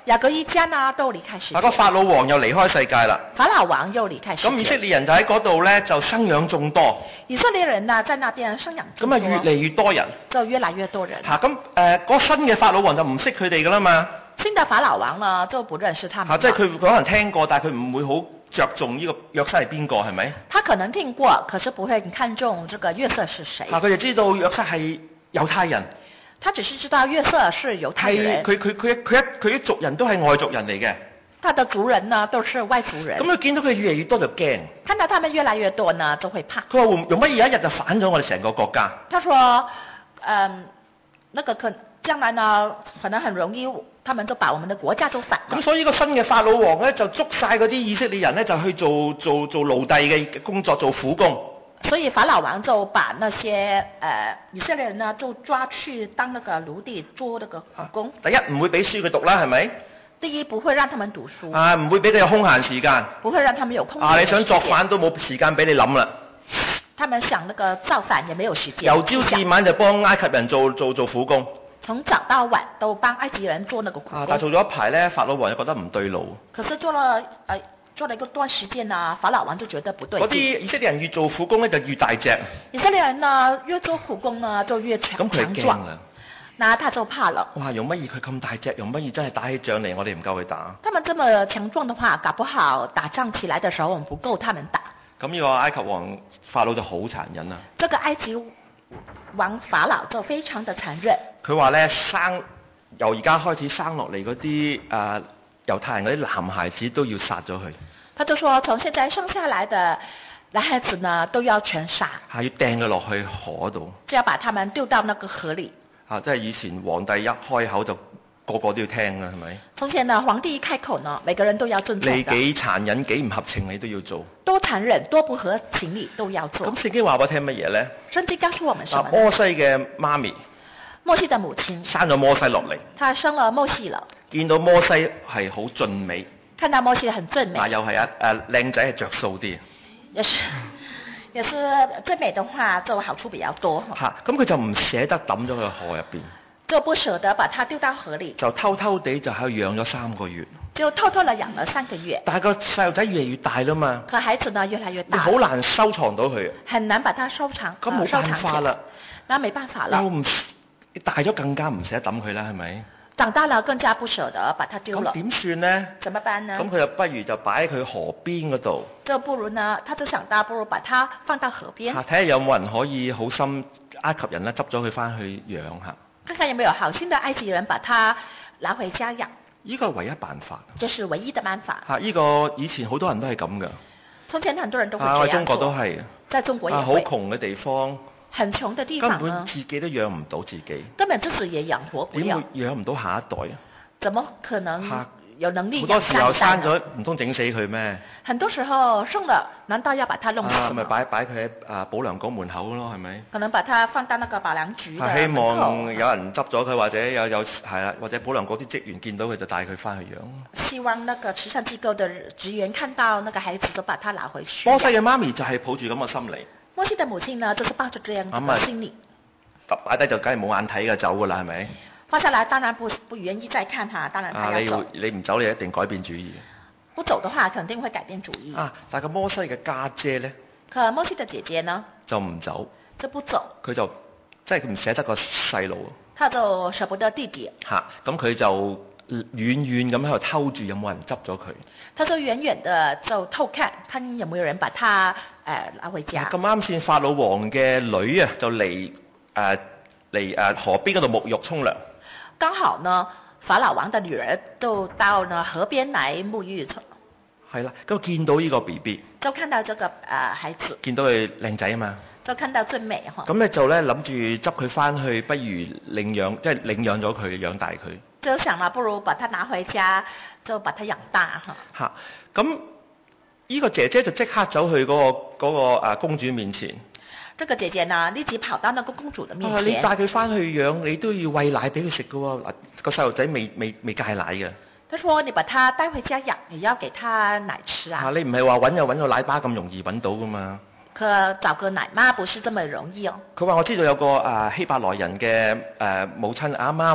雅各一家呢都離開世界。 個法老王又離開世界啦。 法老王又離開世界。 咁以色列人就喺嗰度咧就生養眾多。 以色列人呢在那邊生養眾多。 咁啊越嚟越多人。 就越來越多人。 咁嗰新嘅法老王就唔識佢哋噶啦嘛。 新的法老王呢就不認識他們。 即係佢可能聽過，但係佢唔會好着重呢個約瑟係邊個，係咪？ 他可能聽過，可是不會看重這個約瑟是誰。 佢就知道約瑟係猶太人。 他只是知道約瑟是猶太人。 佢啲族人都係外族人嚟嘅。 他的族人呢都是外族人。 咁佢見到佢越嚟越多就驚。 看到他們越來越多呢，就會怕。 佢話用乜嘢有一日就反咗我哋成個國家？ 他說，那個將來呢，可能很容易，他們就把我們的國家都反了。 咁所以呢個新嘅法老王咧，就捉晒嗰啲以色列人咧，就去做奴隸嘅工作，做苦工。 所以法老王就把那些以色列人呢，就抓去當那個奴隸，做那個苦工。 第一唔會俾書佢讀啦，係咪？ 第一不會讓他們讀書。 唔會俾佢有空閒時間。 不會讓他們有空閒時間。 你想作反都冇時間俾你諗啦。 他們想那個造反也沒有時間。 由朝至晚就幫埃及人做苦工。 從早到晚都幫埃及人做那個苦工。 但係做咗一排咧，法老王就覺得唔對路。 可是做了一個段時間呢，法老王就覺得不對。 嗰啲以色列人越做苦工咧就越大隻。 以色列人呢越做苦工呢就越強壯。那他就怕了。 哇！用乜嘢佢咁大隻？用乜嘢真係打起仗嚟？我哋唔夠佢打。 他們這麼強壯的話，搞不好打仗起來的時候，我們不夠他們打。 咁呢個埃及王法老就好殘忍啊！ 這個埃及王法老就非常的殘忍。 佢話咧由而家開始生落嚟嗰啲猶太人嗰啲男孩子都要殺咗佢。 他就說從現在生下來的男孩子呢都要全殺。 要掟佢落去河度。 就要把他們丟到那個河裡。 即係以前皇帝一開口就個個都要聽啦，係咪？ 從前呢，皇帝一開口呢，每個人都要遵從。 你幾殘忍幾唔合情你都要做。 多殘忍多不合情理都要做。 咁聖經話俾我聽乜嘢咧？ 聖經告訴我們什麼？ 摩西嘅媽咪。 摩西的母親。 生咗摩西落嚟。 他生了摩西了。 見到摩西係好俊美。 看到摩西很俊美。 又係靚仔係着數啲。 也是最美的話就好處比較多。 咁佢就唔捨得抌咗佢河入邊。 就不捨得把它丟到河裡。就偷偷地就喺度養咗3個月。 就偷偷地養了3個月。但係個細路仔越嚟越大啦嘛。 可孩子呢越來越大。 你好難收藏到佢。 很難把它收藏。 咁冇辦法啦。 那沒辦法了。 你大咗更加唔捨得抌佢啦，係咪？ 長大了更加不捨得把它丟了。 咁點算呢？ 怎麼辦呢？ 咁佢就不如就擺喺佢河邊嗰度。 就不如呢，他就想到不如把它放到河邊。 睇下有冇人可以好心埃及人咧執咗佢翻去養下。 看看有沒有好心的埃及人把它拿回家養。 呢個係唯一辦法。 這是唯一的辦法。 呢個以前好多人都係咁噶。 從前很多人都會這樣做。 我中國都係。 在中國也會。 好窮嘅地方。 很窮的地方。 根本自己都養唔到自己。 根本自己也養活不了。 點會養唔到下一代啊？ 怎麼可能有能力養下一代呢？ 好多時候生咗唔通整死佢咩？ 很多時候生了，難道要把它弄死嗎？ 咪擺佢喺保良局門口咯，係咪？ 可能把它放到那個保良局的門口。 希望有人執咗佢，或者係啦，或者保良局啲職員見到佢就帶佢翻去養。 希望那個慈善機構的職員看到那個孩子，就把他拿回去。 摩西嘅媽咪就係抱住咁嘅心理。 摩西的母親呢，就是抱着這樣的心理。 擺低就梗係冇眼睇嘅，走㗎啦，係咪？ 放下來當然不願意再看他，當然他要走。 你唔走，你一定改變主意。 不走的話，肯定會改變主意。 但係個摩西嘅家姐咧？ 可摩西的姐姐呢？ 就唔走。 就不走。 佢就即係佢唔捨得個細路。 他就捨不得弟弟。 咁佢就遠遠咁喺度偷住，有冇人執咗佢？ 他就遠遠的就偷看有沒有人把他拿回家。 咁啱先，法老王嘅女啊，就嚟河邊嗰度沐浴沖涼。 剛好呢，法老王的女兒就到呢河邊來沐浴。 係啦，咁見到呢個 BB， 就看到這個孩子， 見到佢靚仔啊嘛， 就看到最美哈。 咁咧就咧諗住執佢翻去，不如領養，即係領養咗佢，養大佢。 就想啦，不如把他拿回家，就把他養大哈。 咁呢個姐姐就即刻走去嗰個公主面前。 這個姐姐呢，立即跑到那個公主的面前。 你帶佢翻去養，你都要餵奶俾佢食㗎喎。嗱，個細路仔未戒奶嘅。 他說：你把他帶回家養，你要給他奶吃啊。 你唔係話揾個奶爸咁容易揾到㗎嘛？ 可找個奶媽不是這麼容易哦。 佢話我知道有個希伯來人嘅母親啱啱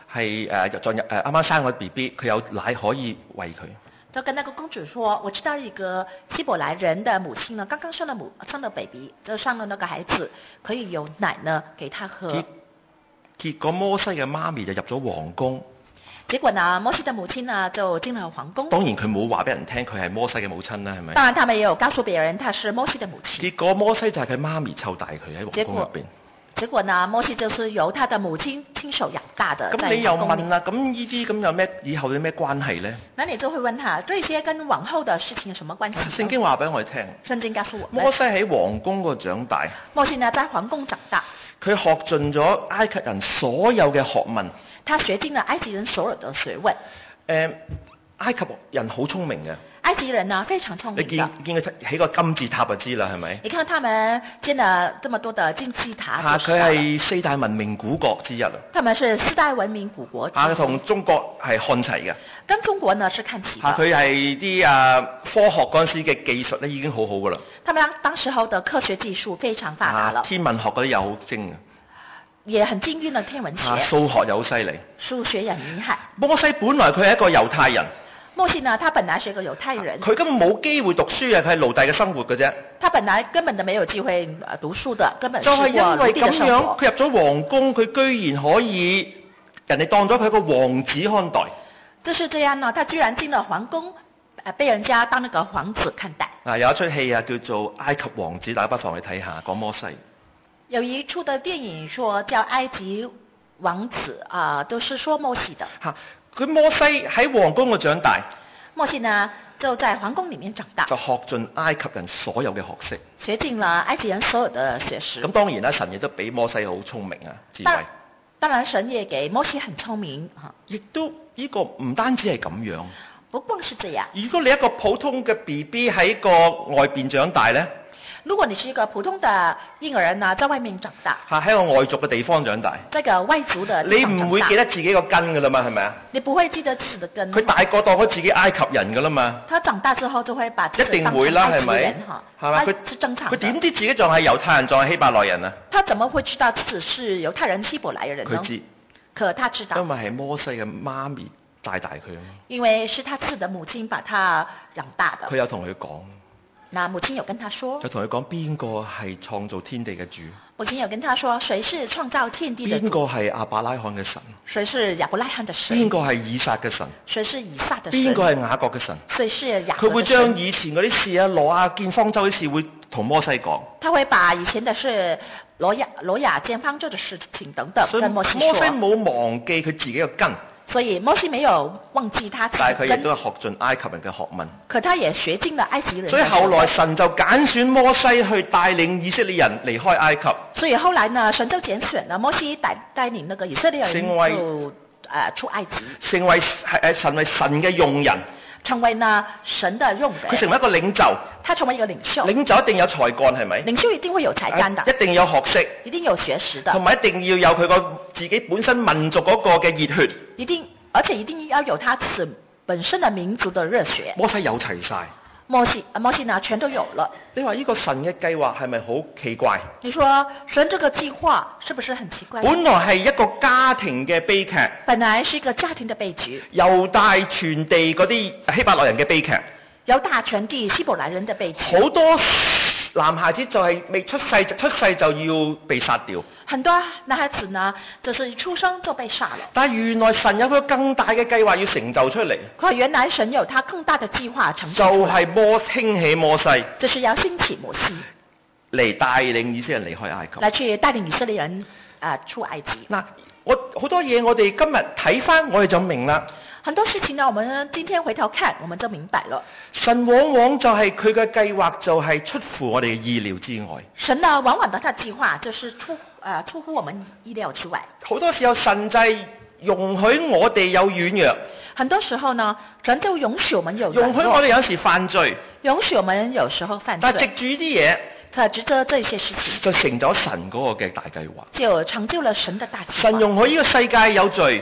係啱啱生個 BB， 佢有奶可以餵佢。 就跟那個公主說，我知道一個希伯來人的母親呢，剛剛生了 baby， 就生了那個孩子，可以有奶呢給他喝。 結果摩西嘅媽咪就入咗皇宮。 結果呢，摩西的母親呢就進了皇宮。 當然佢冇話俾人聽佢係摩西嘅母親啦，係咪？ 當然，他們也有告訴別人他是摩西的母親。 結果摩西就係佢媽咪湊大佢喺皇宮入邊。 結果呢，摩西就是由他的母親親手養大的。 咁你又問啦，咁呢啲咁有咩以後有咩關係呢？ 那你就會問他，這些跟往後的事情有什麼關係？ 聖經話俾我哋聽。 聖經告訴我們， 摩西喺皇宮嗰度長大。 摩西呢在皇宮長大。 佢學盡咗埃及人所有嘅學問。 他學盡了埃及人所有的學問。 埃及人好聰明嘅。 埃及人呢非常聰明。 你見佢起個金字塔就知啦，係咪？ 你看他們建了這麼多的金字塔。 佢係4大文明古國之一。 他們是4大文明古國之一。 同中國係看齊嘅。 跟中國呢是看齊的。 佢係啲科學嗰陣時嘅技術咧已經好好噶啦。 他們當時候的科學技術非常發達了。 天文學嗰啲又好精嘅。 也很精於的天文學。 數學又好犀利。 數學也很厲害。 摩西本來佢係一個猶太人。 摩西呢，他本來是一個猶太人。 佢根本冇機會讀書嘅，佢係奴隸嘅生活嘅啫。 他本來根本就沒有機會讀書的，根本是過就係因為咁樣，佢入咗皇宮，佢居然可以人哋當咗佢一個王子看待。 就是這樣呢，他居然進了皇宮，被人家當那個皇子看待。 有一出戲啊，叫做《埃及王子》，大家不妨去睇下，講摩西。 有一出的電影說叫《埃及王子》都是說摩西的。 佢摩西喺皇宮度長大。 摩西呢就在皇宮裡面長大， 就學盡埃及人所有嘅學識， 學盡了埃及人所有的學識。 咁當然啦，神亦都俾摩西好聰明啊，智慧。 當然神也給摩西很聰明亦都呢個唔單止係咁樣。 不光是這樣。如果你一個普通嘅 BB 喺個外邊長大呢？ 如果你是一個普通的嬰兒呢，在外面長大， 喺個外族嘅地方長大， 在個外族的地方長大， 你唔會記得自己個根㗎啦嘛，係咪啊？ 你不會記得自己的根。 佢大個當咗自己埃及人㗎啦嘛。 他長大之後就會把自己一定會啦，係咪？係嘛？佢點知自己仲係猶太人，仲係希伯來人啊？ 他怎麼會知道自己是猶太人、希伯來人呢？ 佢知， 可他知道， 因為係摩西嘅媽咪帶大佢。 因為是他自己的母親把他養大的。 佢有同佢講。 那母親有跟他說， 有同佢講邊個係創造天地嘅主？ 母親有跟他說，誰是創造天地的主？ 邊個係亞伯拉罕嘅神？ 誰是亞伯拉罕的神？ 邊個係以撒嘅神？ 誰是以撒的神？ 邊個係雅各嘅神？ 誰是雅各的神？ 佢會將以前嗰啲事啊，挪亞建方舟啲事會同摩西講。 他會把以前的事，挪亞建方舟的事情等等跟摩西說。 摩西冇忘記佢自己嘅根。 所以摩西沒有忘記他自己的根， 但係佢亦都係學盡埃及人嘅學問。 可他也學盡了埃及人的學問。 所以後來神就揀選摩西去帶領以色列人離開埃及。 所以後來呢，神就揀選了摩西帶領那個以色列人就出埃及，成為神嘅用人。 成為呢神的用人。 佢成為一個領袖。 他成為一個領袖。 領袖一定有才幹，係咪？ 領袖一定會有才幹的。 一定有學識。 一定有學識的。同埋一定要有佢個自己本身民族嗰個嘅熱血。 而且一定要有他自己本身的民族的熱血。 摩西有齊晒。 摩西呢全都有了。 你話呢個神嘅計劃係咪好奇怪？ 你說神這個計劃是不是很奇怪？ 本來係一個家庭嘅悲劇。 本來是一個家庭的悲劇。 猶大全地嗰啲希伯來人嘅悲劇。 猶大全地希伯來人的悲劇。 好多男孩子就係未出世就要被殺掉。 很多男孩子呢，就是一出生就被殺了。 但係原來神有個更大嘅計劃要成就出嚟。 可原來神有他更大的計劃成就就係興起摩西。 就是要興起摩西嚟帶領以色列人離開埃及。 來去帶領以色列人出埃及。 嗱，好多嘢我哋今日睇返，我哋就明啦。 很多事情呢，我們今天回頭看，我們就明白了。 神往往就係佢嘅計劃就係出乎我哋嘅意料之外。 神呢，往往的他計劃就是出乎我們意料之外。 好多時候神就係容許我哋有軟弱。 很多時候呢，神就容許我們有軟弱。 容許我哋有時犯罪。 容許我們有時候犯罪。 但係藉住呢啲嘢， 他藉着這些事情， 就成咗神嗰個嘅大計劃。 就成就了神的大計劃。 神容許呢個世界有罪。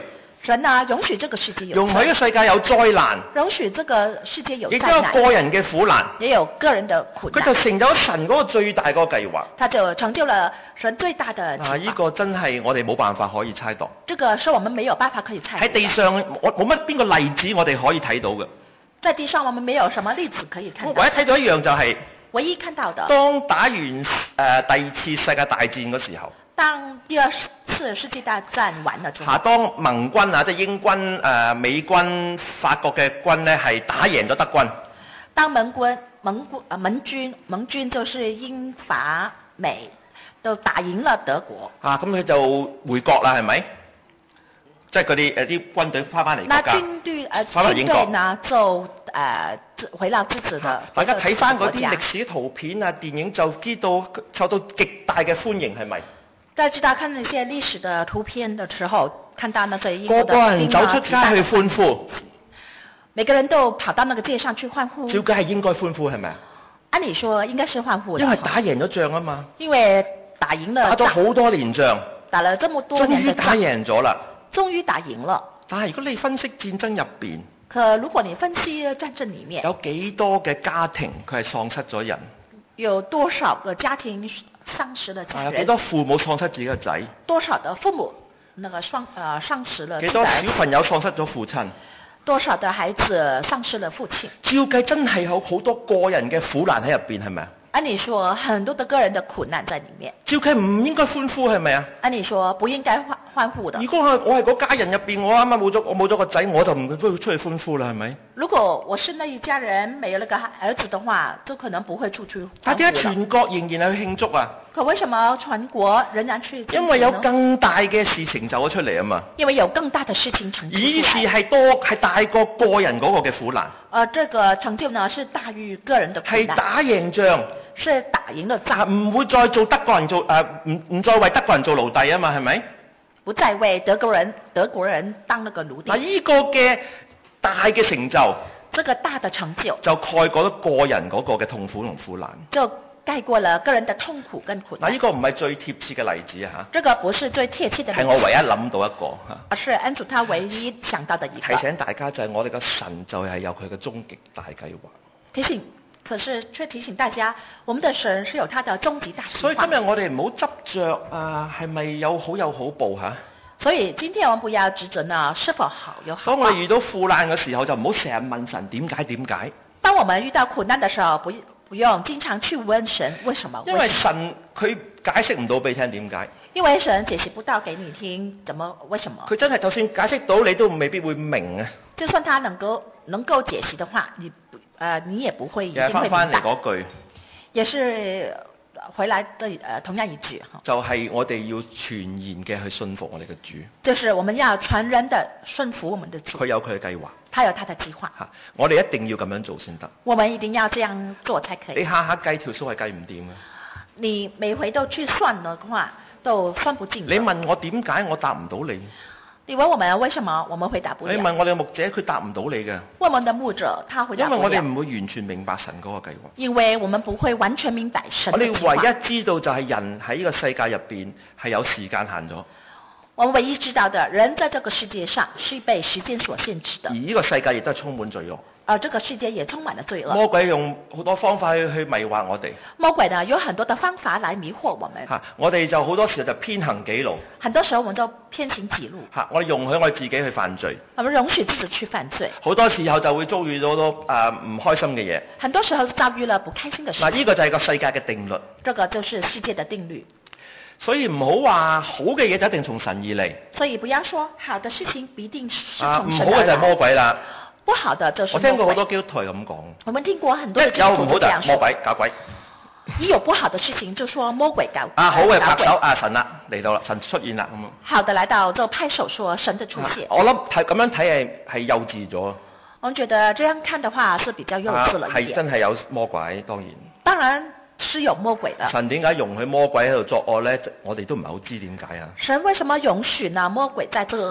神呢容許這個世界有容許個世界有災難， 容許這個世界有亦都有災難， 個人嘅苦難， 也有個人的苦佢就難， 成咗神嗰個最大嗰個計劃。 他就成就了神最大的計劃。 呢個真係我哋冇辦法可以猜度。 這個是我們沒有辦法可以猜度的。 喺地上，我冇乜邊個例子我哋可以睇到嘅。 在地上我們沒有什麼例子可以看到。 唯一睇到一樣就係， 唯一看到的， 當打完第二次世界大戰嗰時候， 當第二次世界大戰完了之後， 當盟軍即係英軍、美軍、法國嘅軍咧係打贏咗德軍。 當盟軍就是英法美都打贏了德國。 咁佢就回國啦，係咪？即係嗰啲軍隊翻嚟國家。 那軍隊呢就回到自己的。 大家睇翻嗰啲歷史圖片啊、電影就知道受到極大嘅歡迎，係咪？ 大家知道看那些歷史的圖片的時候，看到那個英國的個人走出街去歡呼， 每個人都跑到那個街上去歡呼。 照計係應該歡呼，係咪啊？ 按理說應該是歡呼的。 因為打贏咗仗啊嘛。 因為打贏了。 打咗好多年仗。 打了這麼多年的仗。 終於打贏咗啦。 終於打贏了。 但係如果你分析戰爭入邊， 可如果你分析戰爭裡面， 有幾多嘅家庭佢係喪失咗人？ 有多少個家庭喪失了家人？ 有幾多父母喪失自己嘅仔？ 多少的父母那個喪失了？ 幾多小朋友喪失咗父親？ 多少的孩子喪失了父親？ 照計真係有好多個人嘅苦難喺入邊，係咪啊？ 按理說很多的個人的苦難在裡面。 照計唔應該歡呼，係咪啊？ 按理說不應該歡呼的。 如果我係嗰家人入邊，我啱啱冇咗個仔，我就唔會出去歡呼啦，係咪？ 如果我是那一家人沒有那個兒子的話，就可能不會出去歡呼。 但點解全國仍然係去慶祝啊？ 可為什麼全國仍然去慶祝呢？ 因為有更大嘅事情走咗出嚟啊嘛。 因為有更大的事情成就出來。 以是係大過個人嗰個嘅苦難。 這個成就呢是大於個人的苦難。 係打贏仗。 是打贏了仗。 唔會再做德國人做唔再為德國人做奴隸啊嘛，係咪？ 不再為德國人當那個奴隸。 呢個嘅大嘅成就， 這個大的成就就蓋過咗個人嗰個嘅痛苦同苦難。 就蓋過了個人的痛苦跟苦難。 呢個唔係最貼切嘅例子啊嚇。 這個不是最貼切的例子。 係我唯一諗到一個嚇。 而是恩主他唯一想到的一個。 提醒大家就係我哋嘅神就係有佢嘅終極大計劃。 提醒。可是卻提醒大家，我們的神是有他的終極大計劃。 所以今日我哋唔好執着係咪有好報嚇？ 所以今天我們不要執着呢，是否好有好報。 當我哋遇到苦難嘅時候，就唔好成日問神點解。 當我們遇到苦難的時候，不用經常去問神為什麼。 因為神佢解釋唔到俾你聽點解。 因為神解釋不到給你聽為什麼。 佢真係就算解釋到，你都未必會明啊。 就算他能夠解釋的話，你也不會一定會明白。 翻嚟嗰句， 也是回來的同樣一句哈。 就係我哋要全然嘅去信服我哋嘅主。 就是我們要全然的順服我們的主。 佢有佢嘅計劃。 他有他的計劃。 我哋一定要咁樣做先得。 我們一定要這樣做才可以。 你下計條數係計唔掂嘅。 你每回都去算的話，都算不盡。 你問我點解，我答唔到你。 你問我們為什麼，我們回答不了。 你問我哋嘅牧者，佢答唔到你嘅。 問我們的牧者，他回答不了。 因為我哋唔會完全明白神嗰個計劃。 因為我們不會完全明白神的計劃。 我哋唯一知道就係人喺呢個世界入邊係有時間限咗。 我們唯一知道的人在這個世界上是被時間所限制的。 而呢個世界亦都係充滿罪惡。 而這個世界也充滿了罪惡。 魔鬼用好多方法去迷惑我哋。 魔鬼呢有很多的方法來迷惑我們。 我哋就好多時候就偏行己路。 很多時候我們都偏行己路。 我哋容許我哋自己去犯罪。 我們容許自己去犯罪。 好多時候就會遭遇到好多唔開心嘅嘢。 很多時候遭遇了不開心的事。 呢個就係個世界嘅定律。 這個就是世界的定律。 所以唔好話好嘅嘢就一定從神而嚟。 所以不要說好的事情必定是從神而來。 唔好嘅就係魔鬼啦。 不好的就是魔鬼。我聽過好多基督徒係咁講。 我們聽過很多基督徒有唔好就係魔鬼搞鬼。 一有不好的事情就說魔鬼搞鬼。 好嘅拍手，神啦嚟到啦，神出現啦咁。 好的來到就拍手說神的出現。 我諗咁樣睇係幼稚咗。 我覺得這樣看的話是比較幼稚了一點。 係真係有魔鬼，當然。 當然是有魔鬼的。 神點解容許魔鬼喺度作惡呢？我哋都唔係好知點解啊。 神為什麼容許呢魔鬼在這惡呢？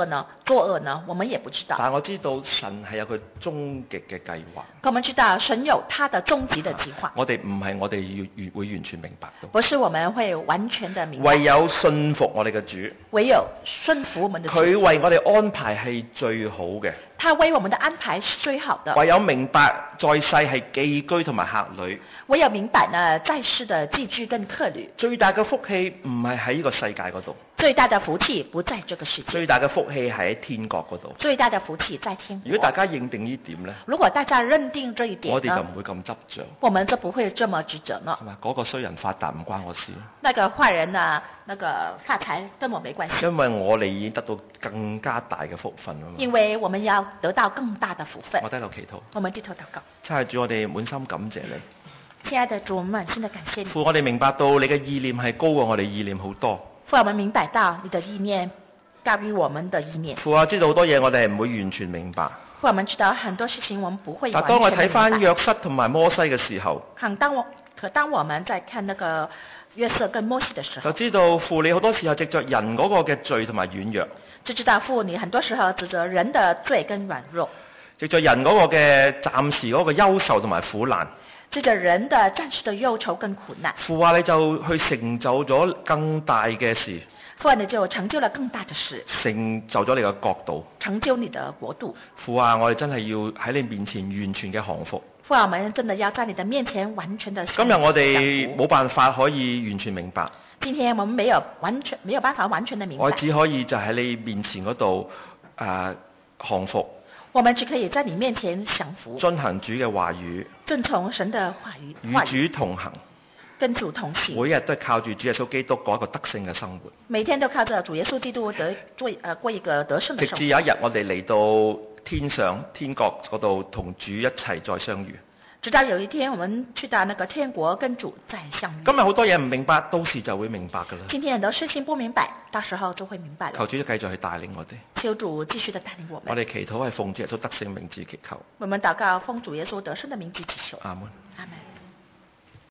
作惡呢？我們也不知道。 但我知道神係有佢終極嘅計劃。 可我們知道神有他的終極的計劃。 我哋唔係我哋會完全明白到。 不是我們會完全的明白。 唯有信服我哋嘅主。 唯有順服我們的主。 佢為我哋安排係最好嘅。 他為我們的安排是最好的。 唯有明白在世係寄居同埋客旅。 唯有明白呢，在世的寄居跟客旅。 最大嘅福氣唔係喺呢個世界嗰度。 最大的福氣不在這個世界。 最大嘅福氣係喺天國嗰度。 最大的福氣在天國。 如果大家認定呢點呢？ 如果大家認定這一點呢， 我哋就唔會咁執着。 我們就不會這麼執着呢。 係嘛？嗰個衰人發達唔關我事。 那個壞人呢，那個發財跟我沒關係。 因為我哋已經得到更加大嘅福分啊嘛。 因為我們要得到更大的福分。 我低頭祈禱。 我們低頭禱告。 真係主，我哋滿心感謝你。 親愛的主，我們滿心的感謝你。 父，我哋明白到你嘅意念係高過我哋意念好多。 父，我們明白到你的意念高於我們的意念。 父啊，知道好多嘢我哋係唔會完全明白。 父，我們知道很多事情我們不會完全明白。 但當我睇翻約瑟同埋摩西嘅時候， 當我們在看那個約瑟跟摩西的時候， 就知道父你好多時候藉着人嗰個嘅罪同埋軟弱， 就知道父你很多時候指責人的罪跟軟弱， 藉着人嗰個嘅暫時嗰個憂愁同埋苦難， 藉着人的暫時的憂愁跟苦難。 父啊，你就去成就咗更大嘅事。 父啊，你就成就了更大的事， 成就咗你嘅國度， 成就你的國度。 父啊，我哋真係要喺你面前完全嘅降服。 父啊，我們真的要在你的面前完全的降服。 今日我哋冇辦法可以完全明白。 今天我們沒有辦法完全的明白。 我只可以就喺你面前嗰度降服。 我們只可以在你面前降服， 遵行主嘅話語， 遵從神的話語， 與主同行， 跟主同行， 每日都係靠住主耶穌基督過一個得勝嘅生活。 每天都靠着主耶穌基督過一個得勝的生活。 直至有一日我哋嚟到天上天國嗰度同主一齊再相遇。 直到有一天我們去到那個天國跟主再相遇。 今日好多嘢唔明白，到時就會明白噶啦。 今天很多事情不明白，到時候就會明白了。 求主繼續去帶領我哋。 求主繼續的帶領我們。 我哋祈禱係奉主耶穌得勝名字祈求。 我們禱告奉主耶穌得勝的名字祈求。 阿門。 阿門。